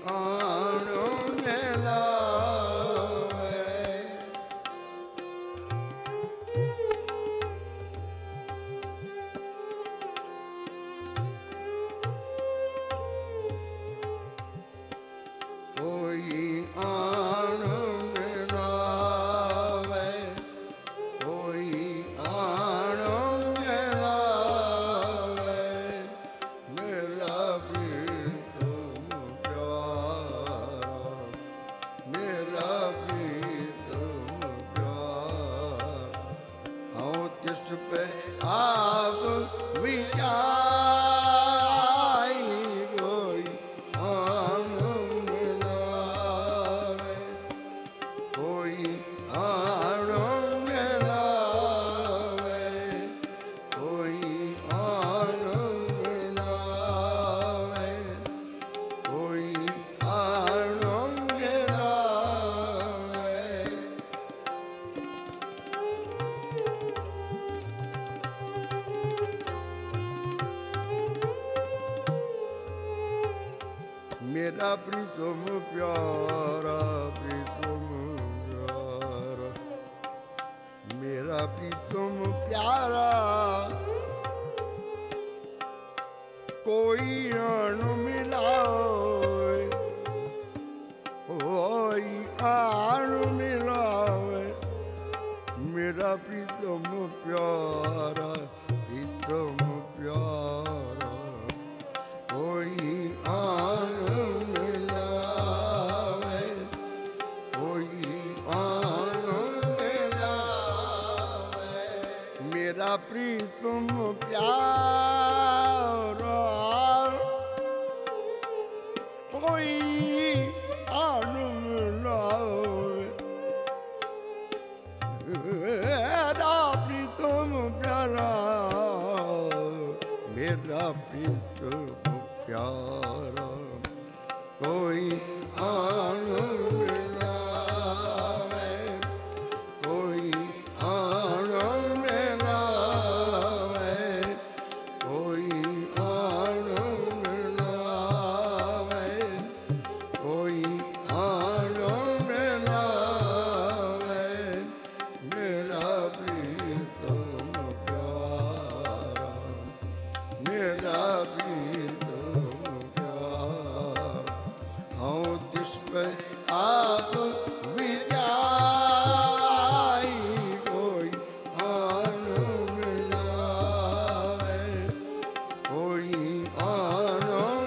आण मिलावे। कोई आण मिलावे, कोई आण मिलावे, मेरा प्रीतम प्यारा, मेरा प्रीतम प्यारा। हूँ तिस पे आप विचाई, कोई आण मिलावे, कोई आण मिलावे, कोई आण मिलावे, कोई आण मिलावे। मेरा प्रीतम प्यारा, प्रीतम प्यारा, मेरा प्रीतम प्यारा, कोई आण मिलावे, कोई आण मिलावे, मेरा प्रीतम प्यारा, प्रीतम प्यारा, कोई आण मिलावे, कोई आण मिलावे, मेरा प्रीतम प्यारा, कोई आण मिलावे, मेरा प्रीतम प्यारा, मेरा प्रीतम प्यारा, कोई आण मिलावे, कोई आण मिलावे, कोई आण मिलावे, कोई आण मिलावे, मेरा प्रीतम प्यारा, मेरा प्रीतम प्यारा। हूँ तिस पे आप विचाई, कोई आण मिलावे, कोई आण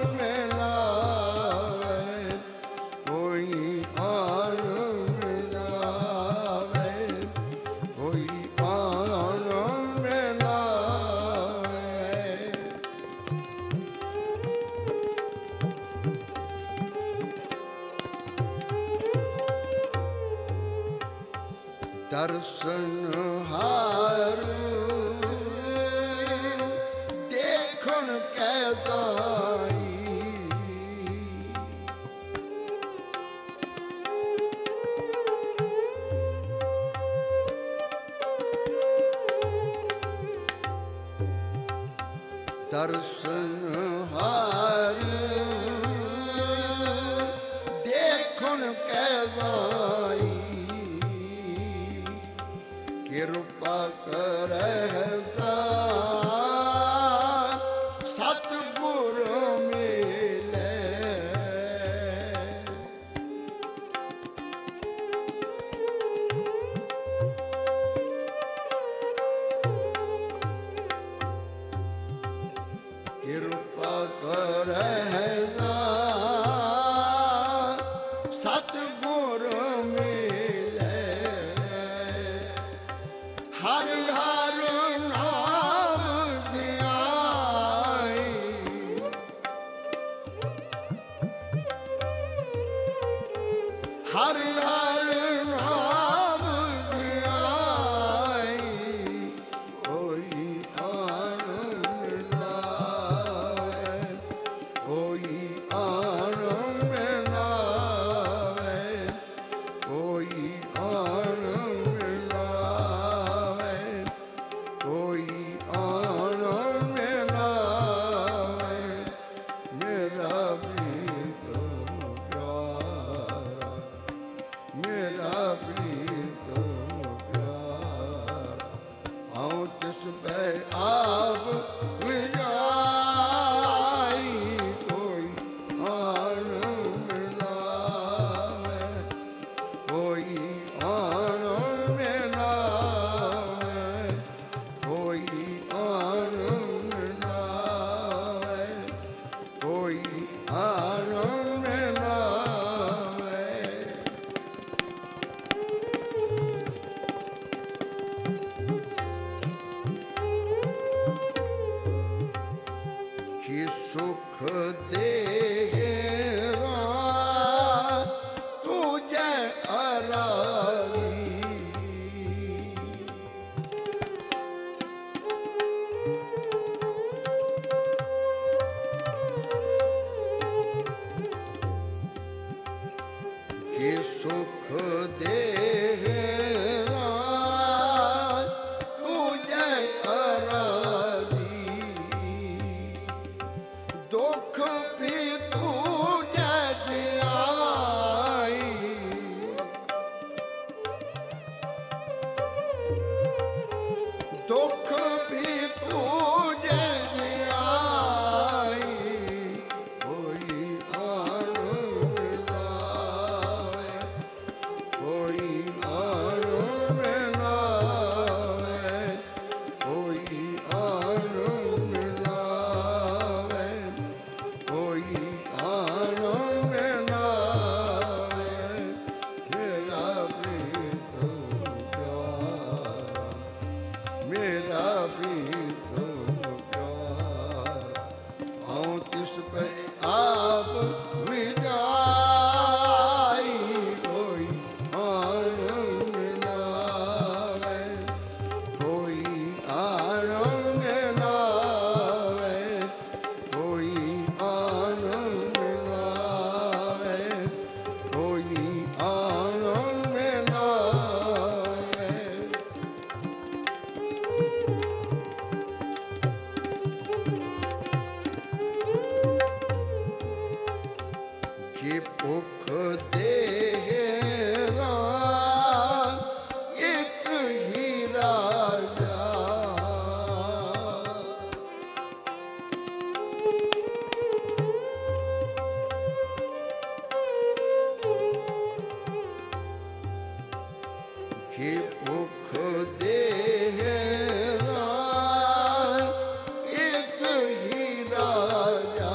मिलावे, कोई आण मिलावे, कोई आण मिलावे। दर्शन हार देखण कै दाई, दर्शन हार देखण कै दाई, कृपा करता सतगुर मिले, कृपा करता सतगुर मिले। हरि हर नाम ध्याई, हरि हर नाम ध्याई, कोई आण मिलावे, कोई आण मिलावे, कोई आण मिलावे, कोई आण मिलावे, मेरा प्रीतम तुझे अराधी कि सुख दे तुझे अराधी दुख भी तुझे दियाई दुख भी तुझे दियाई कोई आन मिलावे कोई आन मिलावे कोई आन मिलावे कोई आन मिलावे मेरा प्रीतम प्यारा मेरा प्रीतम प्यार आऊं तिस पे आप मिटाई कोई आन मिलावे कोई आन मिलावे कोई आन मिलावे कोई आन मिलावे कि भुख देगा एक ही राजा कि भुख देगा एक ही राजा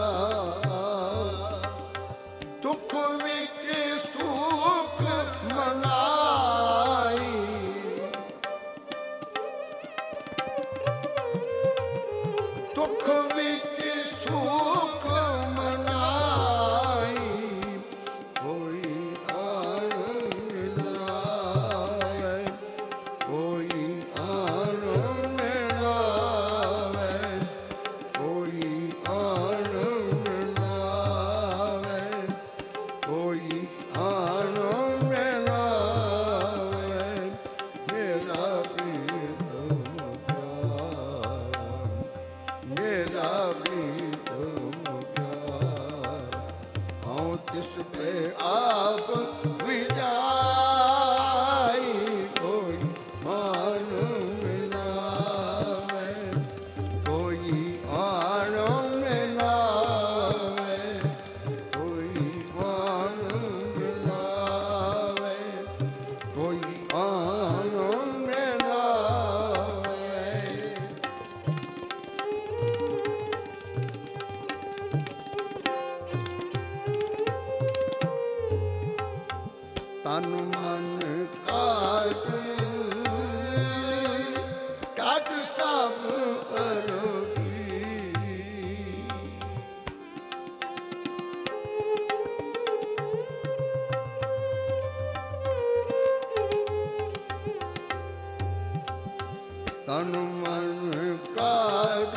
दुख विच सुख मनाई दुख विच सुख मनाई कोई आन मिलावे कोई आन मिलावे कोई आन मिलावे कोई आन मिलावे मेरा प्रीतम प्यार मेरा प्रीतम प्यार आऊं तिस पे आप विजाई कोई मान मिलावे कोई आन मिलावे कोई मान मिलावे कोई आन मिलावे तन मन काट काट सब अरोगी तन मन काट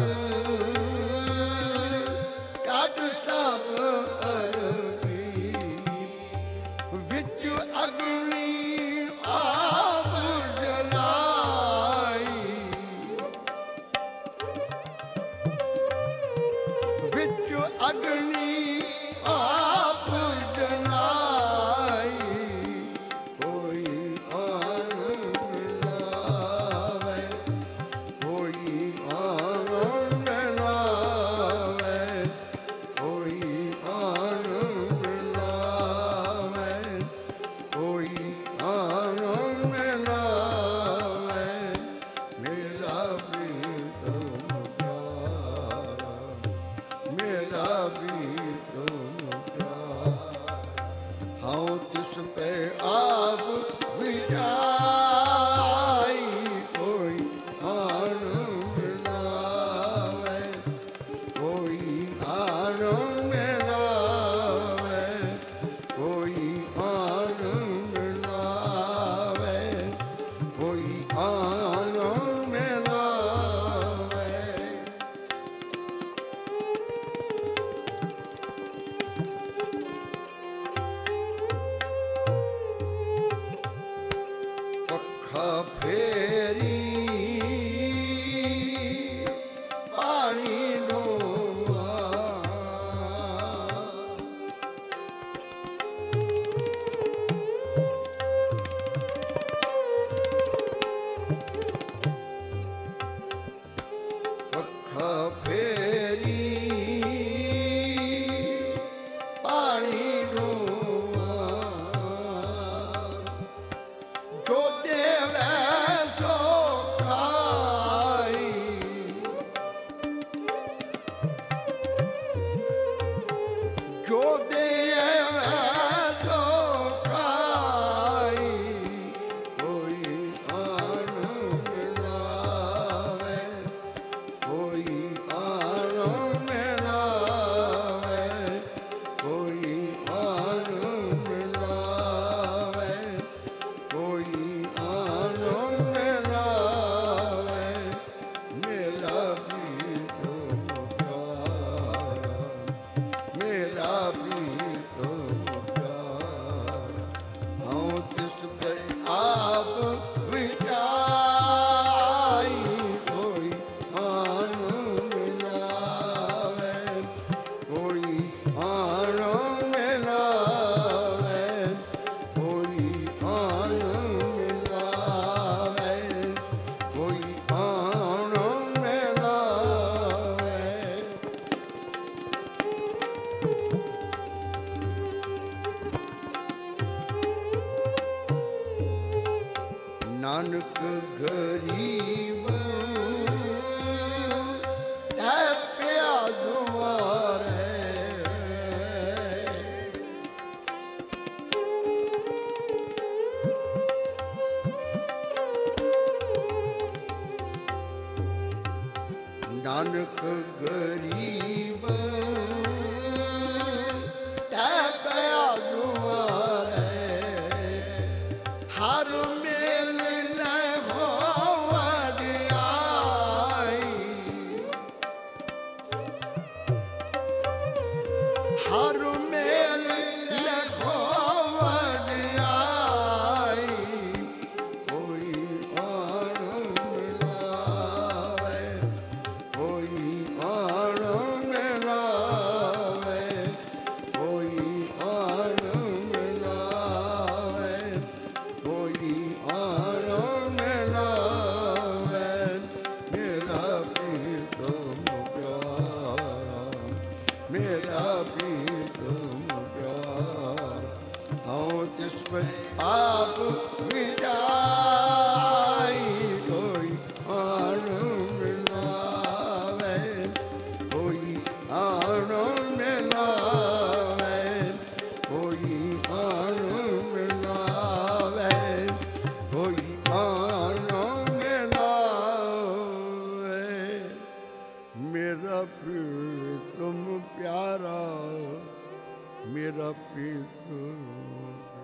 काट सब अरोगी विच अग्नि जो दे सो खाई कोई आन मिलावे कोई आन मिलावे कोई आन मिलावे कोई आन मिलावे मेरा प्रीत प्यारा मेरा प्रीत प्यारा हूँ तिस पे आप विचाई कोई आन मिलावे कोई आन मिलावे कोई आन मिलावे कोई आन मिलावे नानक गरीब है प्या दुआरे नानक गरीब है प्या दुआरे हर मेल न हो वडियाई हर मेल न हो वडियाई कोई आन मिलावे कोई आन मिलावे कोई आन मिलावे कोई आन मिलावे मेरा प्रीतम प्यारा मेरा प्रीतम प्यारा हूँ तिस पे आप विदाई कोई आन मिलावे कोई आन मिलावे कोई आन मिलावे कोई आन मिलावे मेरा प्रीतम प्यारा मेरा प्रीतम